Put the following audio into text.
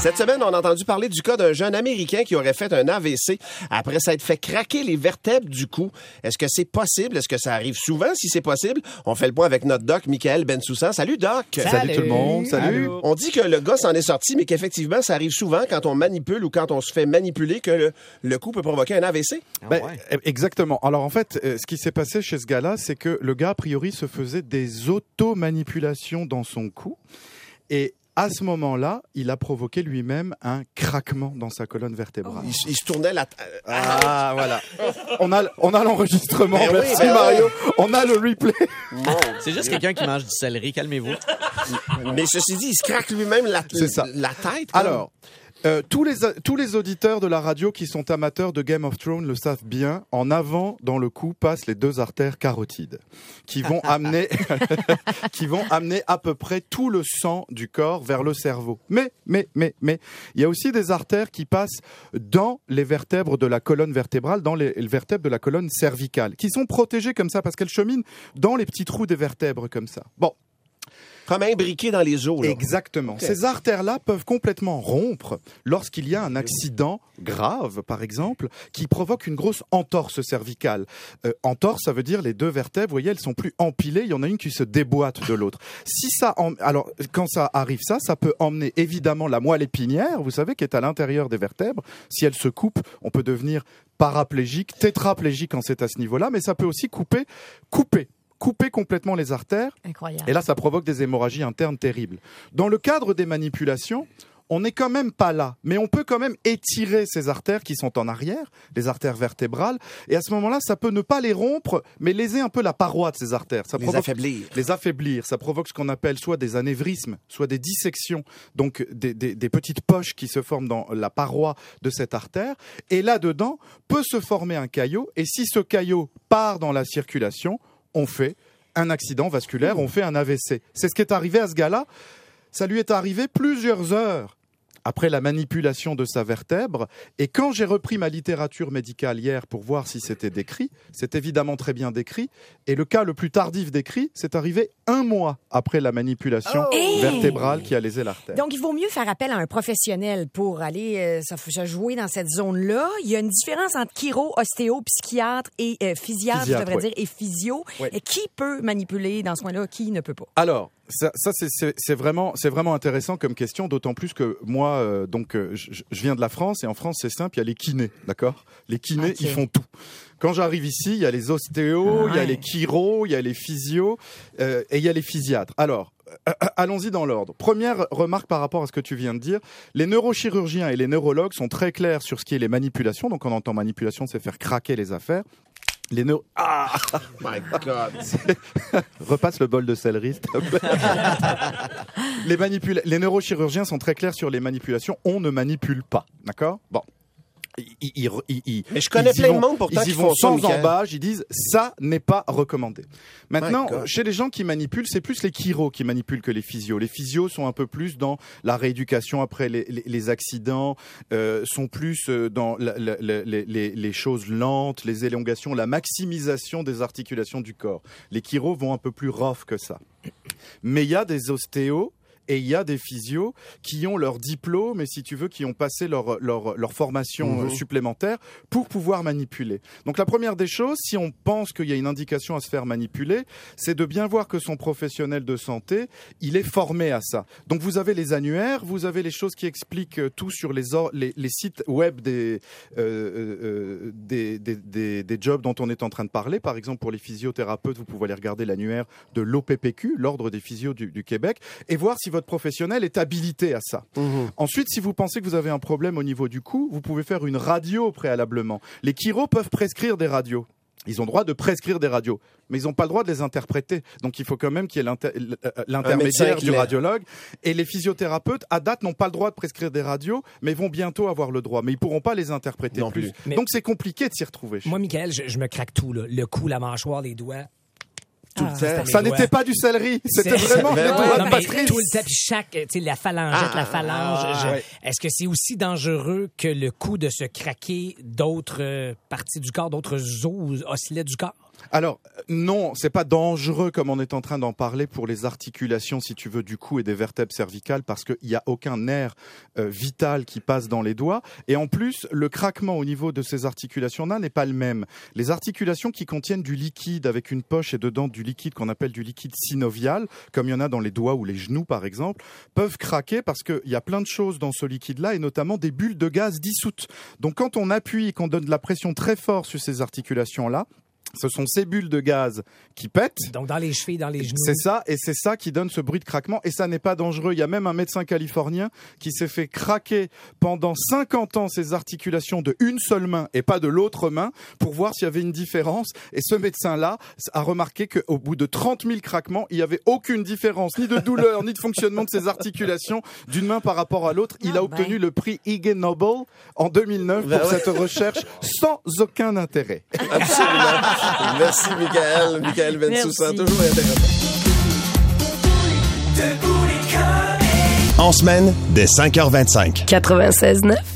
Cette semaine, on a entendu parler du cas d'un jeune Américain qui aurait fait un AVC après s'être fait craquer les vertèbres du cou. Est-ce que c'est possible? Est-ce que ça arrive souvent? Si c'est possible, on fait le point avec notre doc, Michael Bensoussan. Salut, doc! Salut tout le monde! Salut! On dit que le gars s'en est sorti, mais qu'effectivement, ça arrive souvent quand on manipule ou quand on se fait manipuler que le coup peut provoquer un AVC. Exactement. Alors en fait, ce qui s'est passé chez ce gars-là, c'est que le gars, a priori, se faisait des auto-manipulations dans son cou. Et à ce moment-là, il a provoqué lui-même un craquement dans sa colonne vertébrale. Il se tournait la... Voilà. On a l'enregistrement. Mais merci oui, Mario. On a le replay. C'est juste quelqu'un qui mange du céleri. Calmez-vous. Mais ceci dit, il se craque lui-même la tête. Quoi. Alors... tous les auditeurs de la radio qui sont amateurs de Game of Thrones le savent bien. En avant, dans le cou, passent les deux artères carotides qui vont amener à peu près tout le sang du corps vers le cerveau. Mais, il y a aussi des artères qui passent dans les vertèbres de la colonne vertébrale, dans les vertèbres de la colonne cervicale, qui sont protégées comme ça parce qu'elles cheminent dans les petits trous des vertèbres comme ça. Bon. Comme imbriqué dans les os. Là. Exactement. Okay. Ces artères-là peuvent complètement rompre lorsqu'il y a un accident grave, par exemple, qui provoque une grosse entorse cervicale. Entorse, ça veut dire les deux vertèbres, vous voyez, elles sont plus empilées, il y en a une qui se déboîte de l'autre. Alors, quand ça arrive, ça peut emmener évidemment la moelle épinière, vous savez, qui est à l'intérieur des vertèbres. Si elle se coupe, on peut devenir paraplégique, tétraplégique quand c'est à ce niveau-là, mais ça peut aussi couper complètement les artères. Incroyable. Et là, ça provoque des hémorragies internes terribles. Dans le cadre des manipulations, on n'est quand même pas là, mais on peut quand même étirer ces artères qui sont en arrière, les artères vertébrales, et à ce moment-là, ça peut ne pas les rompre, mais léser un peu la paroi de ces artères. Ça les affaiblir. Les affaiblir. Ça provoque ce qu'on appelle soit des anévrismes, soit des dissections, donc des petites poches qui se forment dans la paroi de cette artère, et là-dedans peut se former un caillot, et si ce caillot part dans la circulation, on fait un accident vasculaire, on fait un AVC. C'est ce qui est arrivé à ce gars-là. Ça lui est arrivé plusieurs heures après la manipulation de sa vertèbre. Et quand j'ai repris ma littérature médicale hier pour voir si c'était décrit, c'est évidemment très bien décrit. Et le cas le plus tardif décrit, c'est arrivé 1 mois après la manipulation vertébrale qui a lésé l'artère. Donc, il vaut mieux faire appel à un professionnel pour aller se jouer dans cette zone-là. Il y a une différence entre chiro, ostéo, psychiatre et physiatre, je devrais dire, et physio. Oui. Et qui peut manipuler dans ce coin-là, qui ne peut pas? Alors, ça c'est vraiment intéressant comme question, d'autant plus que moi, je viens de la France, et en France, c'est simple, il y a les kinés, d'accord? Les kinés, Ils font tout. Quand j'arrive ici, il y a les ostéos, il y a les chiros, il y a les physios, et il y a les physiatres. Alors, allons-y dans l'ordre. Première remarque par rapport à ce que tu viens de dire. Les neurochirurgiens et les neurologues sont très clairs sur ce qui est les manipulations. Donc, quand on entend manipulation, c'est faire craquer les affaires. My God. Repasse le bol de céleri, s'il te plaît. Les neurochirurgiens sont très clairs sur les manipulations. On ne manipule pas, d'accord? Bon. Mais je connais plein de monde pourtant ils y vont sans embâche, ils disent ça n'est pas recommandé. Maintenant, chez les gens qui manipulent, c'est plus les chiros qui manipulent que les physios. Les physios sont un peu plus dans la rééducation après les accidents, sont plus dans les choses lentes, les élongations, la maximisation des articulations du corps. Les chiros vont un peu plus rough que ça. Mais il y a des ostéos et il y a des physios qui ont leur diplôme et, si tu veux, qui ont passé leur formation supplémentaire pour pouvoir manipuler. Donc la première des choses, si on pense qu'il y a une indication à se faire manipuler, c'est de bien voir que son professionnel de santé, il est formé à ça. Donc vous avez les annuaires, vous avez les choses qui expliquent tout sur les sites web des jobs dont on est en train de parler. Par exemple, pour les physiothérapeutes, vous pouvez aller regarder l'annuaire de l'OPPQ, l'Ordre des physios du Québec, et voir si votre professionnel est habilité à ça. Ensuite, si vous pensez que vous avez un problème au niveau du cou, vous pouvez faire une radio préalablement. Les chiros peuvent prescrire des radios. Ils ont le droit de prescrire des radios, mais ils n'ont pas le droit de les interpréter. Donc il faut quand même qu'il y ait l'intermédiaire du radiologue. Et les physiothérapeutes, à date, n'ont pas le droit de prescrire des radios, mais vont bientôt avoir le droit. Mais ils ne pourront pas les interpréter non plus. Donc c'est compliqué de s'y retrouver. Moi, Michael, je me craque tout, là. Le cou, la mâchoire, les doigts. Ça n'était pas du céleri, c'était vraiment les doigts de Patrice. Tout le temps, puis la phalangette, la phalange. Est-ce que c'est aussi dangereux que le coup de se craquer d'autres parties du corps, d'autres os, osselets du corps? Alors, non, c'est pas dangereux comme on est en train d'en parler pour les articulations, si tu veux, du cou et des vertèbres cervicales, parce qu'il n'y a aucun nerf vital qui passe dans les doigts. Et en plus, le craquement au niveau de ces articulations-là n'est pas le même. Les articulations qui contiennent du liquide avec une poche et dedans du liquide qu'on appelle du liquide synovial, comme il y en a dans les doigts ou les genoux par exemple, peuvent craquer parce qu'il y a plein de choses dans ce liquide-là et notamment des bulles de gaz dissoutes. Donc quand on appuie et qu'on donne de la pression très forte sur ces articulations-là, ce sont ces bulles de gaz qui pètent. Donc dans les chevilles, dans les genoux. C'est ça, et c'est ça qui donne ce bruit de craquement. Et ça n'est pas dangereux. Il y a même un médecin californien qui s'est fait craquer pendant 50 ans ses articulations de une seule main et pas de l'autre main pour voir s'il y avait une différence. Et ce médecin-là a remarqué qu'au bout de 30 000 craquements, il n'y avait aucune différence, ni de douleur, ni de fonctionnement de ses articulations d'une main par rapport à l'autre. Il a obtenu le prix Ig Nobel en 2009 pour cette recherche sans aucun intérêt. Absolument. Merci, Michael Bensoussan. Toujours intéressant. En semaine, dès 5h25. 96.9.